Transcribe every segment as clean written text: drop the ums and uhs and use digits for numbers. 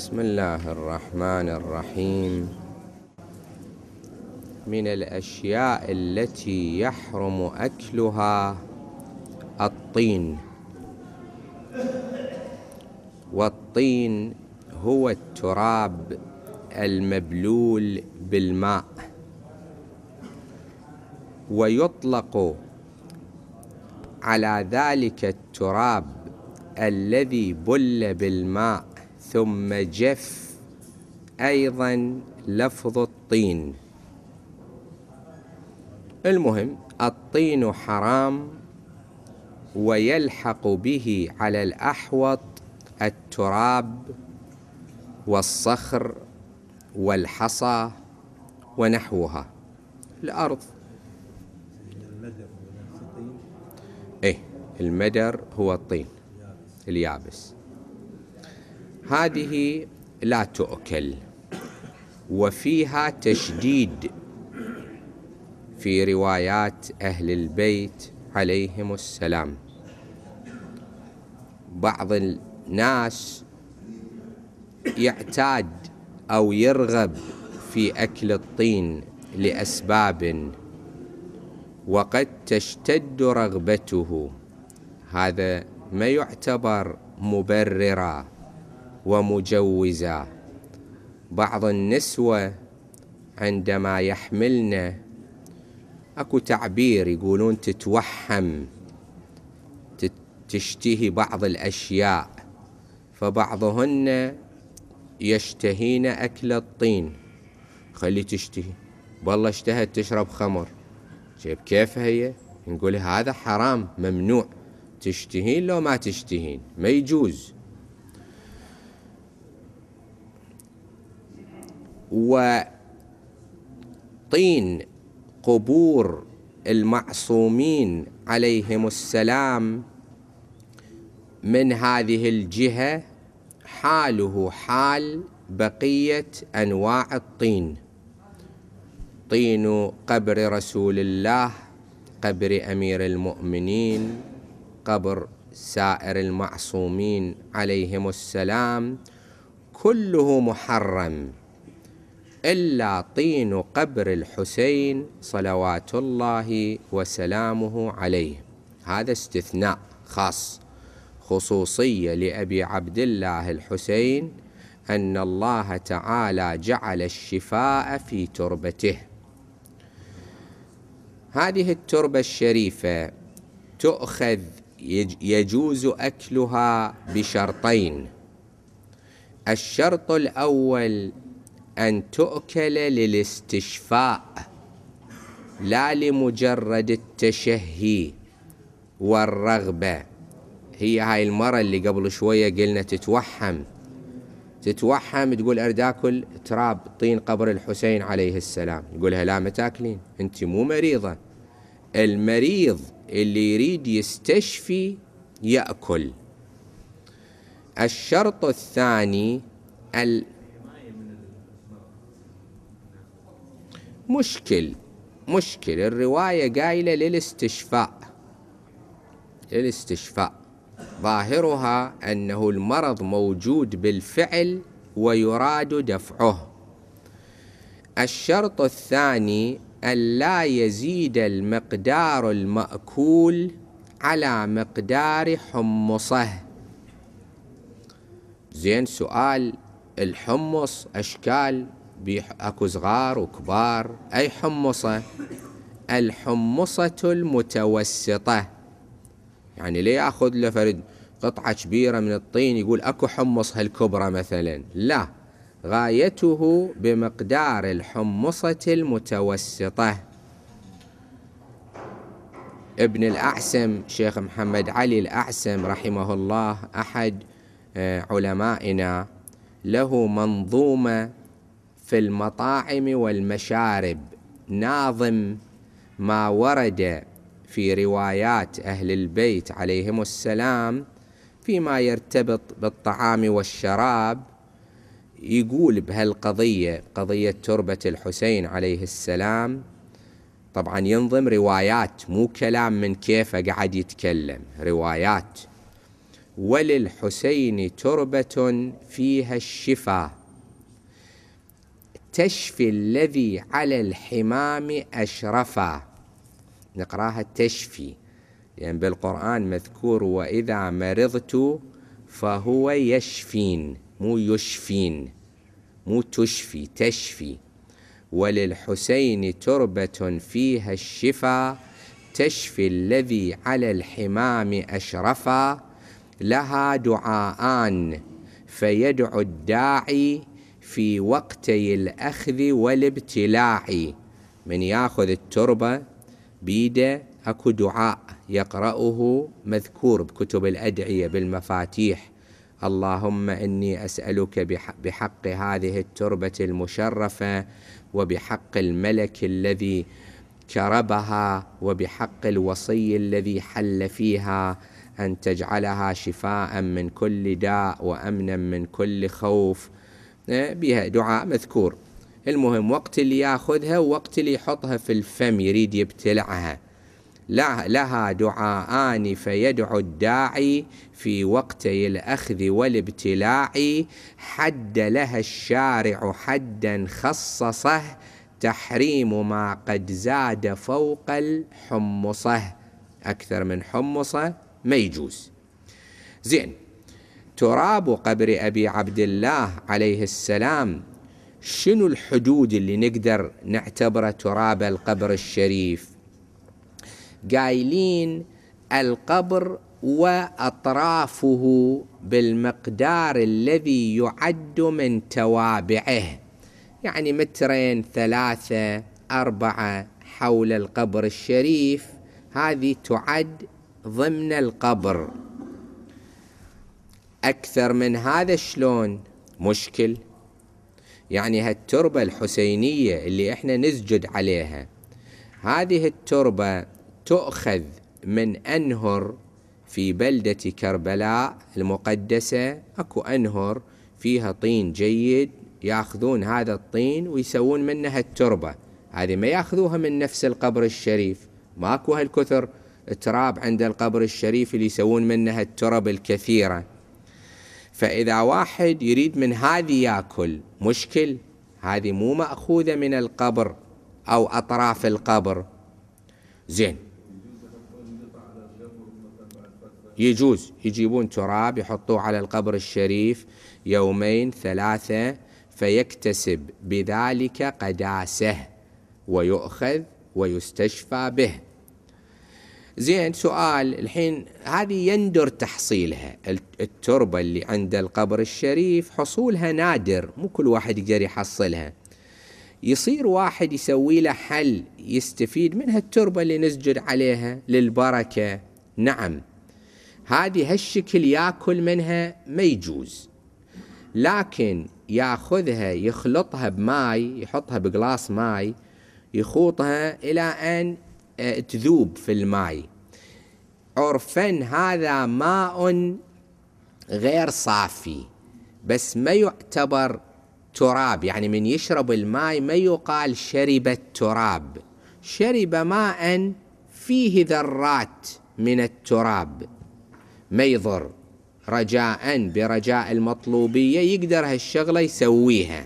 بسم الله الرحمن الرحيم. من الأشياء التي يحرم أكلها الطين، والطين هو التراب المبلول بالماء، ويطلق على ذلك التراب الذي بل بالماء ثم جف أيضا لفظ الطين. المهم الطين حرام، ويلحق به على الأحوط التراب والصخر والحصى ونحوها الأرض. المدر هو الطين اليابس. هذه لا تؤكل، وفيها تشديد في روايات أهل البيت عليهم السلام. بعض الناس يعتاد أو يرغب في أكل الطين لأسباب، وقد تشتد رغبته. هذا ما يعتبر مبررا ومجوزا. بعض النسوة عندما يحملن، أكو تعبير يقولون تتوحم، تشتهي بعض الأشياء، فبعضهن يشتهين أكل الطين. خلي تشتهي، والله اشتهت تشرب خمر، شايف كيف هي؟ نقول هذا حرام ممنوع. تشتهين لو ما تشتهين ما يجوز. وطين قبور المعصومين عليهم السلام من هذه الجهة حاله حال بقية أنواع الطين. طين قبر رسول الله، قبر أمير المؤمنين، قبر سائر المعصومين عليهم السلام، كله محرم إلا طين قبر الحسين صلوات الله وسلامه عليه. هذا استثناء خاص، خصوصية لأبي عبد الله الحسين، أن الله تعالى جعل الشفاء في تربته. هذه التربة الشريفة تؤخذ، يجوز أكلها بشرطين. الشرط الأول أن تؤكل للاستشفاء، لا لمجرد التشهي والرغبة. هي هاي المرة اللي قبل شوية قلنا تتوحم تقول أريد أكل تراب طين قبر الحسين عليه السلام، يقولها لا ما تاكلين، أنت مو مريضة. المريض اللي يريد يستشفي يأكل. الشرط الثاني مشكل الرواية قايلة للاستشفاء، ظاهرها أنه المرض موجود بالفعل ويراد دفعه. الشرط الثاني أن لا يزيد المقدار المأكول على مقدار حمصه. زين، سؤال، الحمص أشكال، أكو صغار وكبار. أي حمصة؟ الحمصة المتوسطة. يعني ليه يأخذ له فرد قطعة كبيرة من الطين يقول أكو حمص هالكبرى مثلا؟ لا، غايته بمقدار الحمصة المتوسطة. ابن الأعسم، شيخ محمد علي الأعسم رحمه الله، أحد علمائنا، له منظومة في المطاعم والمشارب، ناظم ما ورد في روايات أهل البيت عليهم السلام فيما يرتبط بالطعام والشراب. يقول بهالقضية، قضية تربة الحسين عليه السلام، طبعا ينظم روايات، مو كلام من كيفه قاعد يتكلم، روايات. وللحسين تربة فيها الشفا تشفي الذي على الحمام أشرفا. نقراها تشفي، لأن بالقرآن مذكور وإذا مرضت فهو يشفين، مو يشفين، مو تشفي، تشفي. وللحسين تربة فيها الشفا تشفي الذي على الحمام أشرفا لها دعاءان فيدعو الداعي في وقتي الأخذ والابتلاع. من ياخذ التربة بيده أكو دعاء يقرأه مذكور بكتب الأدعية بالمفاتيح: اللهم إني أسألك بحق هذه التربة المشرفة وبحق الملك الذي كربها وبحق الوصي الذي حل فيها أن تجعلها شفاء من كل داء وأمنا من كل خوف. بها دعاء مذكور. المهم وقت اللي ياخذها ووقت اللي يحطها في الفم يريد يبتلعها. لها دعاءان فيدعو الداعي في وقتي الأخذ والابتلاع حد لها الشارع حدا خصصه تحريم ما قد زاد فوق الحمصة. أكثر من حمصة ما يجوز. زين، تراب قبر أبي عبد الله عليه السلام شنو الحدود اللي نقدر نعتبره تراب القبر الشريف؟ قايلين القبر وأطرافه بالمقدار الذي يعد من توابعه، يعني 2 3 4 حول القبر الشريف، هذه تعد ضمن القبر. أكثر من هذا شلون؟ مشكل. يعني هالتربة الحسينية اللي احنا نسجد عليها، هذه التربة تؤخذ من أنهر في بلدة كربلاء المقدسة. أكو أنهر فيها طين جيد، يأخذون هذا الطين ويسوون منها التربة. هذه ما يأخذوها من نفس القبر الشريف، ماكو هالكثر تراب عند القبر الشريف اللي يسوون منها الترب الكثيرة. فإذا واحد يريد من هذه يأكل، مشكل، هذه مو مأخوذة من القبر أو أطراف القبر. زين، يجوز يجيبون تراب يحطوه على القبر الشريف 2 3 فيكتسب بذلك قداسة ويؤخذ ويستشفى به. زين، سؤال الحين، هذه يندر تحصيلها، التربة اللي عند القبر الشريف حصولها نادر، مو كل واحد يقدر يحصلها. يصير واحد يسوي له حل يستفيد منها التربة اللي نسجد عليها للبركة. نعم، هذه هالشكل يأكل منها ما يجوز، لكن يأخذها يخلطها بماي، يحطها بقلاص ماي، يخوطها إلى أن تذوب في الماء. عرفا هذا ماء غير صافي، بس ما يعتبر تراب، يعني من يشرب الماء ما يقال شرب التراب، شرب ماء فيه ذرات من التراب، ما يضر. رجاء برجاء المطلوبية يقدر هالشغلة يسويها.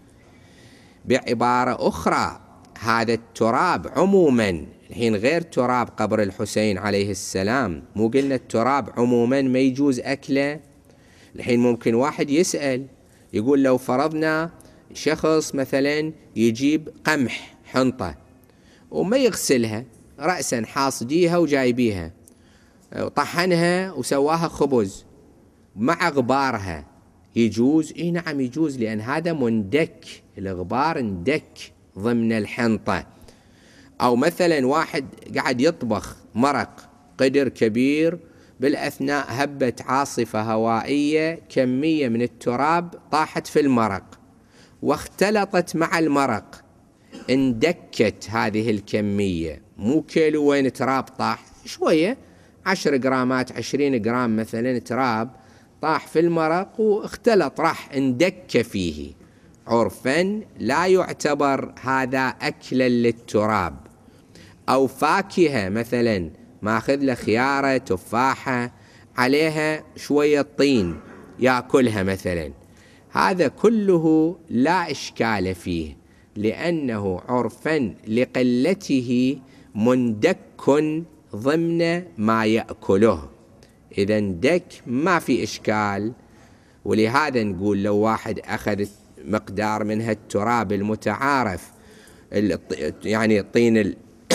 بعبارة أخرى، هذا التراب عموما، الحين غير تراب قبر الحسين عليه السلام، مو قلنا التراب عموما ما يجوز أكله. الحين ممكن واحد يسأل يقول لو فرضنا شخص مثلا يجيب قمح حنطة وما يغسلها رأسا، حاصديها وجايبيها، طحنها وسواها خبز مع غبارها، يجوز؟ إيه نعم يجوز، لأن هذا مندك، الغبار اندك ضمن الحنطة. أو مثلا واحد قاعد يطبخ مرق قدر كبير، بالأثناء هبت عاصفة هوائية، كمية من التراب طاحت في المرق واختلطت مع المرق، اندكت هذه الكمية، مو كيلو وين تراب طاح، شوية 10 جرامات 20 جرام مثلا تراب طاح في المرق واختلط، راح اندك فيه. عرفا لا يعتبر هذا أكلا للتراب. أو فاكهة مثلا، ماخذ له خيارة تفاحة عليها شوية طين يأكلها مثلا، هذا كله لا إشكال فيه، لأنه عرفا لقلته مندك ضمن ما يأكله، إذا اندك ما في إشكال. ولهذا نقول لو واحد أخذ مقدار من هالتراب المتعارف، يعني الطين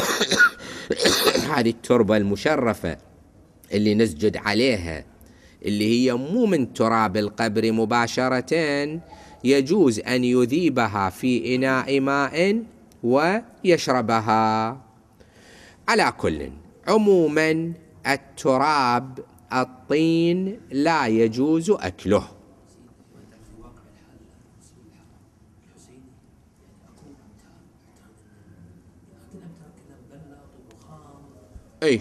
هذه التربة المشرفة اللي نسجد عليها، اللي هي مو من تراب القبر مباشرة، يجوز أن يذيبها في إناء ماء ويشربها. على كل، عموما التراب الطين لا يجوز أكله. أي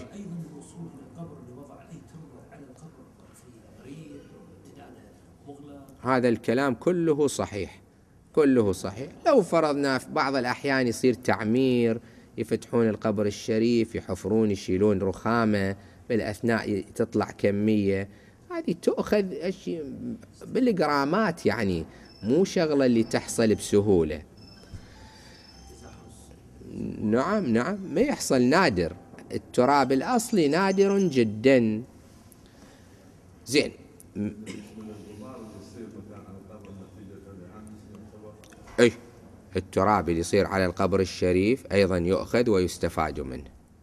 هذا الكلام كله صحيح، كله صحيح. لو فرضنا في بعض الأحيان يصير تعمير، يفتحون القبر الشريف، يحفرون، يشيلون رخامة، بالأثناء تطلع كمية، هذه تؤخذ بالجرامات، يعني مو شغلة اللي تحصل بسهولة. نعم نعم، ما يحصل، نادر. التراب الأصلي نادر جدا. زين، أي التراب اللي يصير على القبر الشريف أيضا يؤخذ ويستفاد منه.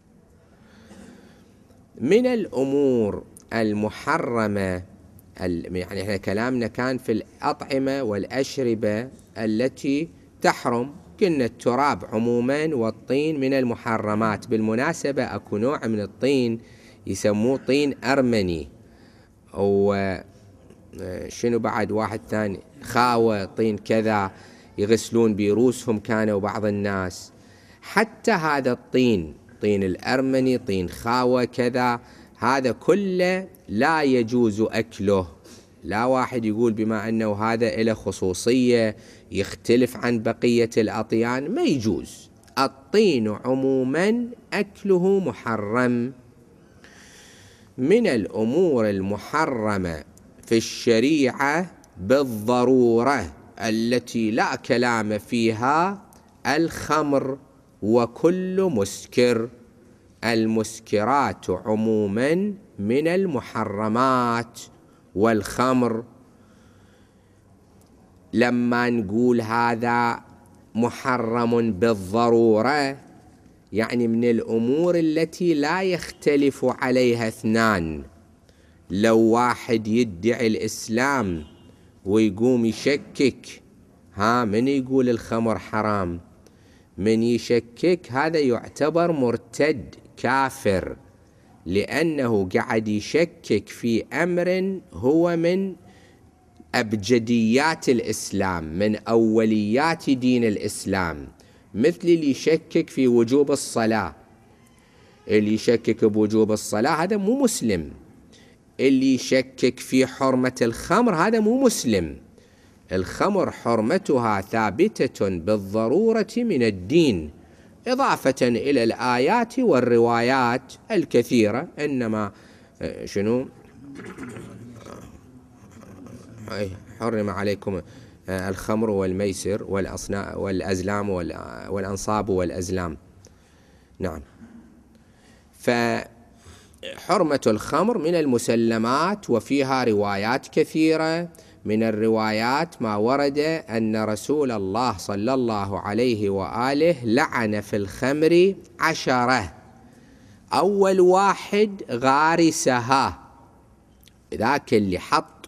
من الأمور المحرمة، يعني احنا كلامنا كان في الأطعمة والأشربة التي تحرم، قلنا التراب عموما والطين من المحرمات. بالمناسبة أكو نوع من الطين يسموه طين أرمني، أو شنو بعد واحد ثاني، خاوة، طين كذا يغسلون برؤوسهم كانوا بعض الناس. حتى هذا الطين، طين الأرمني، طين خاوة كذا، هذا كله لا يجوز أكله. لا واحد يقول بما أنه هذا له خصوصية يختلف عن بقية الأطيان، ما يجوز. الطين عموما أكله محرم. من الأمور المحرمة في الشريعة بالضرورة التي لا كلام فيها الخمر وكل مسكر. المسكرات عموما من المحرمات، والخمر لما نقول هذا محرم بالضرورة يعني من الأمور التي لا يختلف عليها اثنان. لو واحد يدعي الإسلام ويقوم يشكك، من يقول الخمر حرام، من يشكك هذا يعتبر مرتد كافر، لأنه قاعد يشكك في أمر هو من أبجديات الإسلام، من أوليات دين الإسلام. مثل اللي يشكك في وجوب الصلاة، اللي يشكك بوجوب الصلاة هذا مو مسلم. اللي يشكك في حرمة الخمر هذا مو مسلم. الخمر حرمتها ثابتة بالضرورة من الدين، إضافة إلى الآيات والروايات الكثيرة. إنما شنو حرم عليكم الخمر والميسر والأزلام والأنصاب والأزلام. نعم، فحرمة الخمر من المسلمات، وفيها روايات كثيرة. من الروايات ما ورد أن رسول الله صلى الله عليه وآله لعن في الخمر 10. أول واحد غارسها، ذاك اللي حط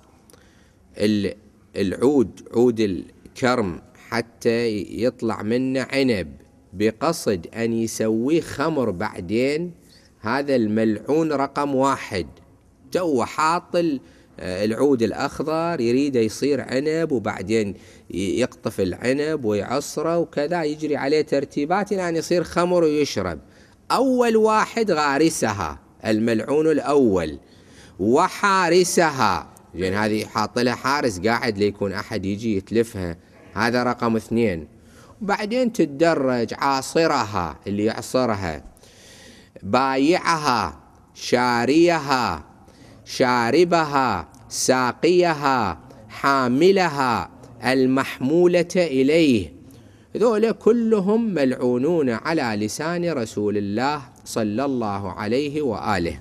عود الكرم حتى يطلع منه عنب بقصد أن يسويه خمر بعدين، هذا الملعون رقم 1. تو حاط العود الأخضر يريد يصير عنب، وبعدين يقطف العنب ويعصره وكذا، يجري عليه ترتيبات يعني يصير خمر ويشرب. أول واحد غارسها، الملعون الأول، وحارسها، يعني هذه حاط لها حارس قاعد ليكون أحد يجي يتلفها، هذا رقم 2. وبعدين تتدرج، عاصرها اللي يعصرها، بايعها، شاريها، شاربها، ساقيها، حاملها، المحمولة إليه، ذولا كلهم ملعونون على لسان رسول الله صلى الله عليه وآله.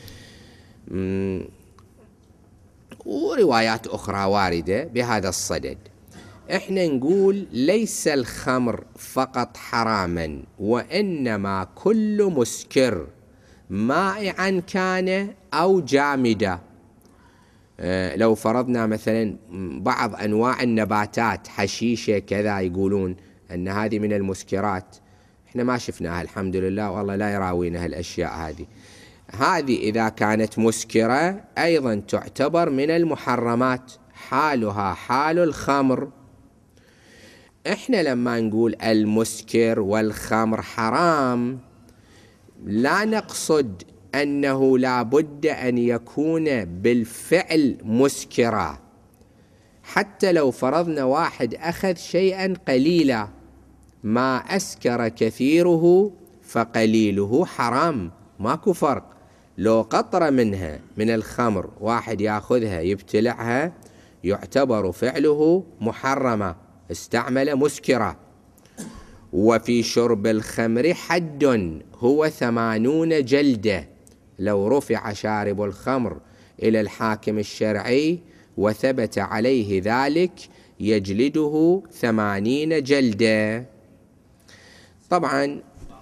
وروايات أخرى واردة بهذا الصدد. احنا نقول ليس الخمر فقط حراما، وإنما كل مسكر مائعا كان أو جامدا. لو فرضنا مثلا بعض أنواع النباتات، حشيشة كذا، يقولون أن هذه من المسكرات، احنا ما شفناها الحمد لله، والله لا يراوينا الأشياء هذه إذا كانت مسكرة أيضا تعتبر من المحرمات، حالها حال الخمر. احنا لما نقول المسكر والخمر حرام، لا نقصد أنه لا بد أن يكون بالفعل مسكرا. حتى لو فرضنا واحد أخذ شيئا قليلا، ما أسكر كثيره فقليله حرام، ماكو فرق. لو قطرة منها من الخمر واحد يأخذها يبتلعها، يعتبر فعله محرما، استعمل مسكرا. وفي شرب الخمر حد هو 80 جلدة، لو رفع شارب الخمر إلى الحاكم الشرعي وثبت عليه ذلك يجلده 80 جلدة. طبعا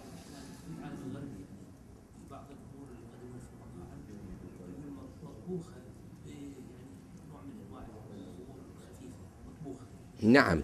نعم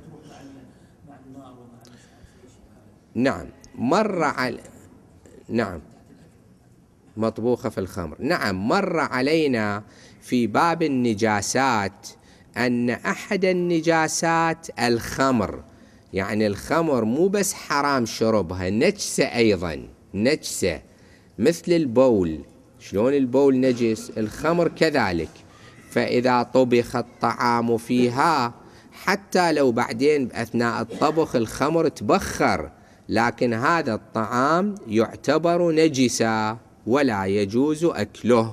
نعم مر على نعم مطبوخة في الخمر. نعم مر علينا في باب النجاسات أن أحد النجاسات الخمر، يعني الخمر مو بس حرام شربها، نجسة أيضا، نجسة مثل البول. شلون البول نجس؟ الخمر كذلك. فإذا طبخ الطعام فيها، حتى لو بعدين أثناء الطبخ الخمر تبخر، لكن هذا الطعام يعتبر نجسا ولا يجوز أكله.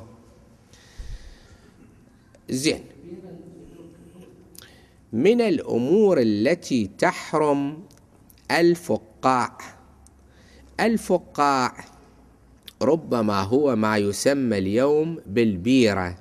زين، من الأمور التي تحرم الفقاع. الفقاع ربما هو ما يسمى اليوم بالبيرة،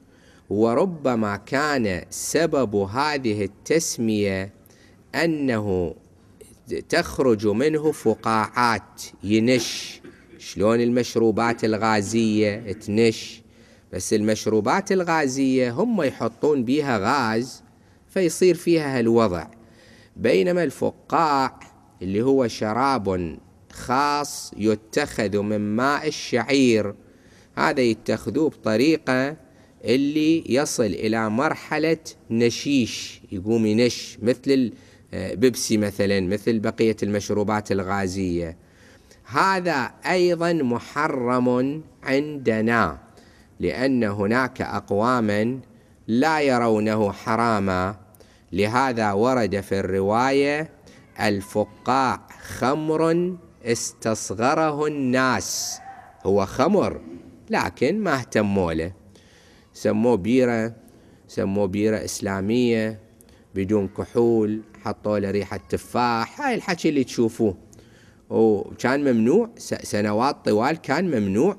وربما كان سبب هذه التسمية أنه تخرج منه فقاعات ينش. شلون المشروبات الغازية تنش، بس المشروبات الغازية هم يحطون بيها غاز فيصير فيها هالوضع، بينما الفقاع اللي هو شراب خاص يتخذ من ماء الشعير، هذا يتخذوه بطريقة اللي يصل إلى مرحلة نشيش، يقوم ينش مثل البيبسي مثلا، مثل بقية المشروبات الغازية. هذا أيضا محرم عندنا، لأن هناك أقواما لا يرونه حراما. لهذا ورد في الرواية: الفقاع خمر استصغره الناس. هو خمر لكن ما اهتموا له، سموه بيرة، سموه بيرة إسلامية بدون كحول، حطوا له ريحة تفاح، هاي الحكي اللي تشوفوه. وكان ممنوع سنوات طوال، كان ممنوع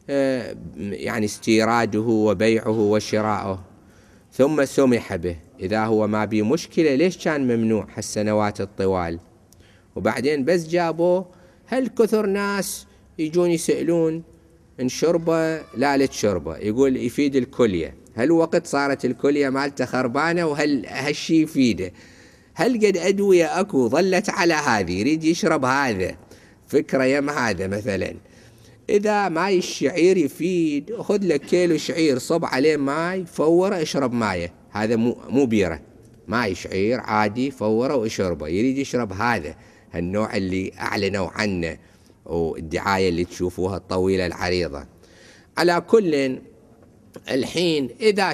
يعني استيراده وبيعه وشراؤه، ثم سمح به. إذا هو ما بيه مشكلة ليش كان ممنوع هالسنوات الطوال؟ وبعدين بس جابوه، هل كثر ناس يجون يسألون إن شربه لا لتشربه، يقول يفيد الكلية. هالوقت صارت الكلية مالته خربانة، وهل هالشي يفيده؟ هل قد أدوية أكو ظلت على هذه، يريد يشرب هذا، فكرة يم هذا مثلا. إذا ماي الشعير يفيد، خذ لك كيلو شعير، صب عليه ماي، فوره، اشرب مايه، هذا مو بيرة، ماي شعير عادي، فوره واشربه. يريد يشرب هذا، النوع اللي أعلنوا عنه، والدعاية اللي تشوفوها الطويلة العريضة. على كل، الحين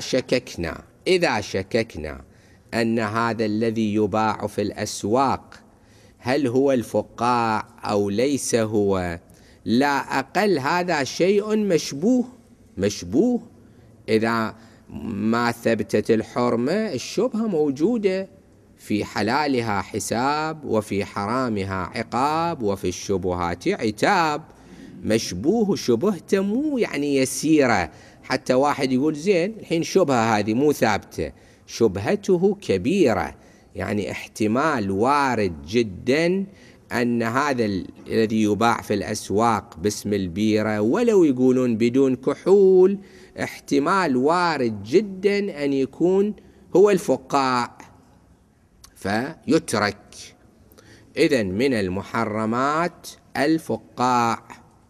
إذا شككنا أن هذا الذي يباع في الأسواق هل هو الفقاع أو ليس هو، لا أقل هذا شيء مشبوه. إذا ما ثبتت الحرمة الشبهة موجودة، في حلالها حساب وفي حرامها عقاب وفي الشبهات عتاب. مشبوه شبهته مو يعني يسيرة حتى واحد يقول زين الحين شبهة هذه مو ثابتة، شبهته كبيرة، يعني احتمال وارد جدا أن هذا الذي يباع في الأسواق باسم البيرة ولو يقولون بدون كحول، احتمال وارد جدا أن يكون هو الفقاع فيترك. إذن من المحرمات الفقاع.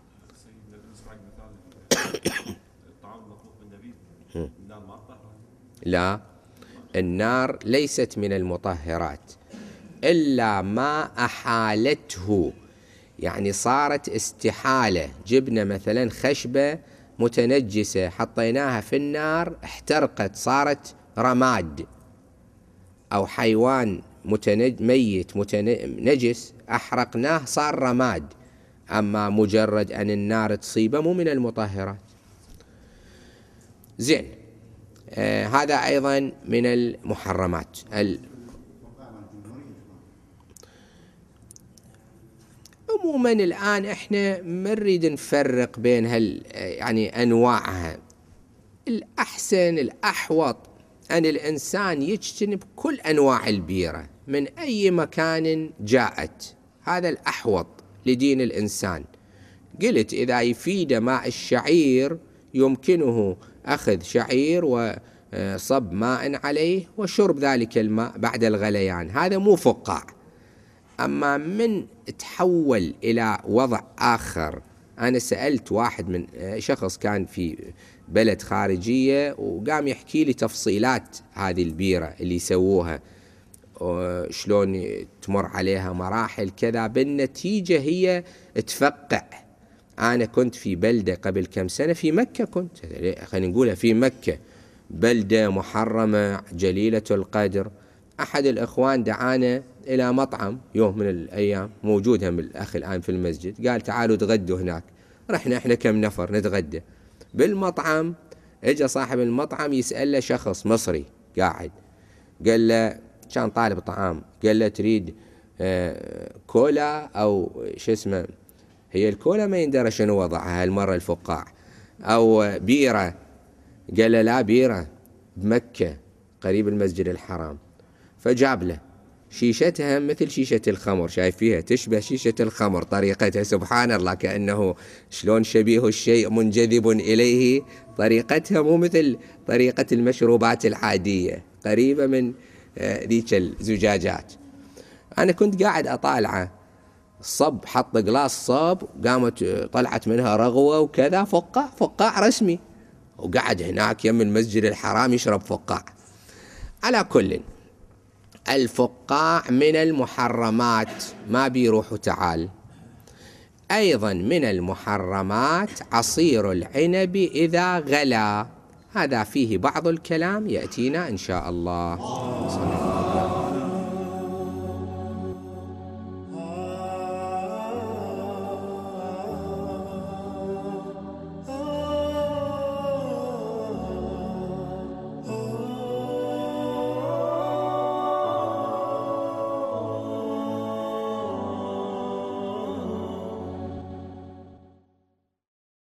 لا، النار ليست من المطهرات إلا ما أحالته، يعني صارت استحالة. جبنا مثلا خشبة متنجسة حطيناها في النار احترقت صارت رماد، أو حيوان ميت نجس أحرقناه صار رماد، أما مجرد أن النار تصيبه مو من المطهرات. زين، هذا أيضا من المحرمات. عموما الآن احنا ما نريد نفرق بين يعني أنواعها. الأحسن الأحوط أن الإنسان يجتنب كل أنواع البيرة من أي مكان جاءت، هذا الأحوط لدين الإنسان. قلت إذا يفيد ماء الشعير يمكنه أخذ شعير وصب ماء عليه وشرب ذلك الماء بعد الغليان، هذا مو فقاع. أما من تحول إلى وضع آخر، أنا سألت واحد من شخص كان في بلد خارجية وقام يحكي لي تفصيلات هذه البيرة اللي يسووها، شلون تمر عليها مراحل كذا، بالنتيجة هي تفقع. أنا كنت في بلدة قبل كم سنة في مكة، كنت خلينا نقولها في مكة، بلدة محرمة جليلة القدر. أحد الإخوان دعانا إلى مطعم يوم من الأيام، موجود هم الأخ الآن في المسجد، قال تعالوا تغدوا هناك. رحنا إحنا كم نفر نتغدى بالمطعم. إجا صاحب المطعم يسأل له شخص مصري قاعد، قال له كان طالب طعام، قال له تريد كولا أو شو اسمه، هي الكولا ما يندرى شنو وضعها هالمرة الفقاع، أو بيرة. قال له لا، بيرة بمكة قريب المسجد الحرام. فجاب له شيشتها مثل شيشة الخمر، شايف فيها تشبه شيشة الخمر طريقتها، سبحان الله، كأنه شلون شبيه الشيء منجذب إليه، طريقتها مو مثل طريقة المشروبات العادية، قريبة من ذيك الزجاجات. أنا كنت قاعد أطالعه، صب حط قلاص صب، قامت طلعت منها رغوة وكذا، فقاع رسمي، وقعد هناك يم المسجد الحرام يشرب فقاع. على كل، الفقاع من المحرمات، ما بيروح وتعال. أيضا من المحرمات عصير العنب إذا غلا، هذا فيه بعض الكلام يأتينا إن شاء الله.